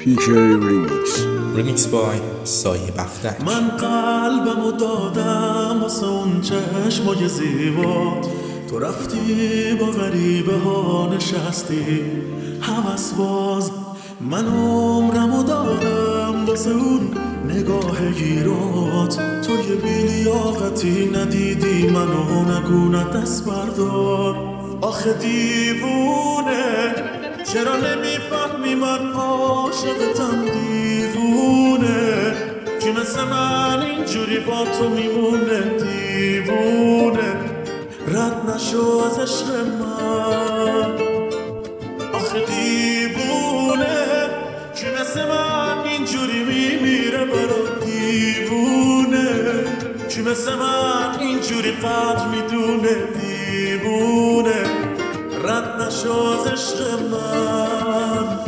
PK Remix by سایه بختک. من قلبمو دادم واسه اون چشمای زیبات، تو رفتی با غریبه ها نشستی هوس باز. من عمرمو دادم واسه اون نگاه گیرات، تو یه بیلیاقتی ندیدی منو نگونه دست بردار. آخه دیوونه چرا نمیفهمی من عاشقتم دیوونه، کی مثل من اینجوری با تو میمونه دیوونه، رد نشو از عشق من. آخه دیوونه کی مثل من اینجوری میمیره برا دیوونه، کی مثل من اینجوری قدر میدونه دیوونه، رد نشو از عشق من.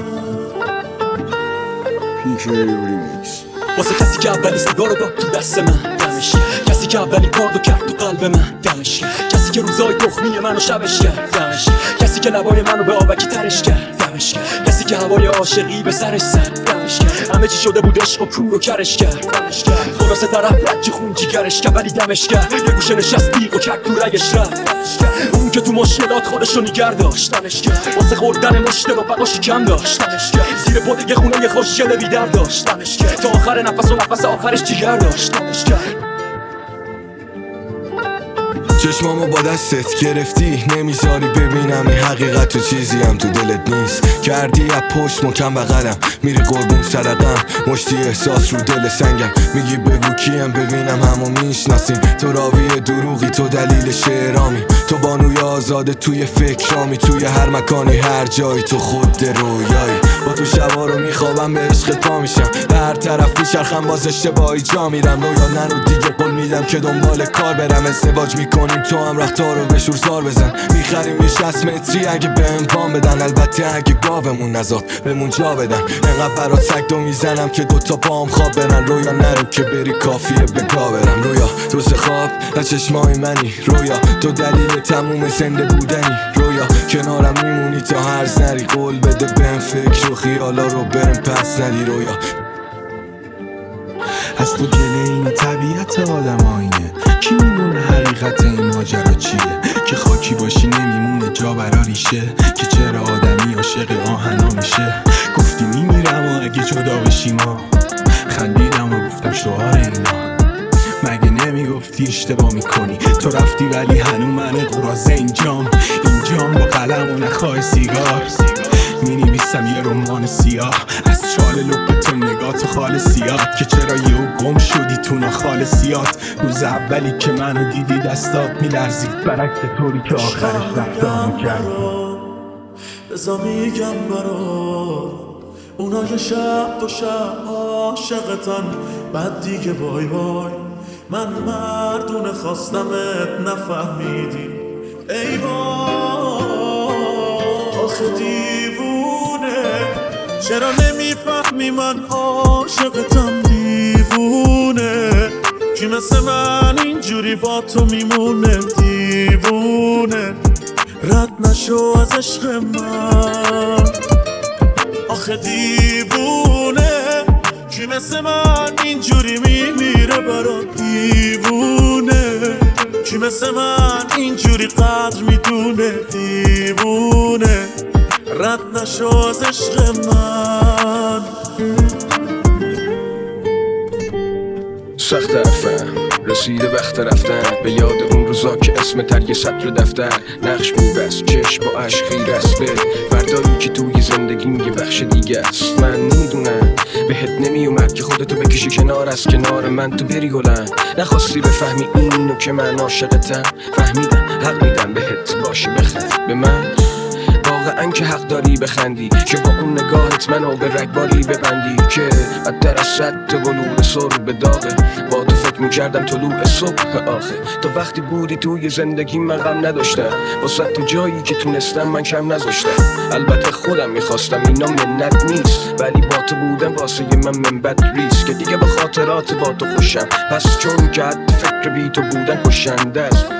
PK Remix واسه کسی که اولین سیگار رو داد تو دست من دمش، کسی که اولین کار رو کرد تو قلب من دمش، کسی که روزای تخمی منو شبش کرد دمش، کسی که لبای منو به آبکی ترش کرد دمش، کسی که هوای عاشقی به سرش زد دمش، همه چی شده بود عشق و کور و کرش کرد دمش، خلاصه طرف رنج خون جیگرش کرد ولی دمش کرد، یه گوشه نشست دیق و کرد تو رگش رفت، اون که تو مشکلات خودشو نگر داشت دمش کرد، واسه خوردن مشت و فقا شکم داشت دمش کرد، زیر پد یه خونه یه خوشگل بی‌در داشت دمش کرد، تا آخر نفس و نفس آخرش جیگر داشت دمش کرد. چشمامو با دستت گرفتی نمیذاری ببینم این حقیقت تو چیزی هم تو دلت نیست، کردی از پشت مکم بغلم میری قربون صدقم، مشتی احساس رو دل سنگم، میگی بگو کیم ببینم همو میشناسیم، تو راوی دروغی تو دلیل شعرامی، تو بانوی آزاده توی فکرامی، توی هر مکانی هر جایی تو خود رویایی، با تو شبا رو میخوابم به عشقت پا میشم، به هر طرف میچرخم باز اشتباهی جا میرم، رویا نرو دیگه قول میدم که دنبال کار برم، ازدواج میکنیم تو هم رختار رو به شورزار بزن، میخریم یه 60 متری اگه به امکان بدن، البته اگه گاومون نزاد بهمون جا بدن، انقدر برات سگ دو میزنم که دوتا پام خواب برن، رویا نرو که بری کافیه به پا برم، رویا روز خواب و چشمای منی، رویا تو دلیل تموم زنده بودنی، رویا کنارم میمونی تا هرز نری، قول بده بهم فکر و خیالا رو برم پس ندی، رویا از تو گله این طبیعت آدم آینه، کی میدونه حقیقت این ماجرا چیه، که خاکی باشی نمیمونه جا برا ریشه، که چرا آدمی عاشق آهنا میشه، گفتی میمیرم و اگه جدا بشی ما، خندیدم و گفتم شعار اینا، مگه نمیگفتی اشتباه میکنی، تو رفتی ولی هنو من قرازه اینجام با قلم و نخواه سیگار، مینویسم یه رمان سیاه از چال لب تو نگاه تو خال سیاد، که چرا یهو گم شدی تو نخال سیاد، روز اولی که منو دیدی دستات میلرزید برعکس طوری که آخرش رفتار میکرد. بزا میگم برات اونا یه شب تو شب عاشقتن، بعد دیگه بای بای، من مردونه خواستمت نفهمیدی ای وای. آخه دیوونه چرا نمیفهمی من عاشقتم دیوونه، کی مثل من اینجوری با تو میمونه دیوونه، رد نشو از عشق من. آخه دیوونه کی مثل من اینجوری میمیره برا دیوونه، کی مثل من اینجوری قدر میدونه دیوونه، رد نشو از عشق من. سخت حرفم رسیده وقت رفتن، به یاد اون روزا که اسم تر یه سطر دفتر نقش میبست، چشم با عشق خیره است به فردایی که توی زندگیم یه بخش دیگه است. من نمیدونم بهت نمیومد که خودتو بکشی کنار از کنار من، تو بری هلند نخواستی بفهمی اینو که من عاشقتم، فهمیدم حق میدم بهت باشی بخند به من، واقعا که حق داری بخندی که با اون نگاهت منو به رگباری ببندی، که بدتر از صد تا بلور سر به داغه، با تو فکر میکردم طلوع صبح آخه، تو وقتی بودی توی زندگی من غم نداشتم، واسه تو جایی که تونستم من کم نذاشتم، البته خودم میخواستم اینا منت نیست، ولی با تو بودم واسه من منبت ریست، که دیگه با خاطرات با تو خوشم، پس چون که حد فکر بی تو بودن کشنده است،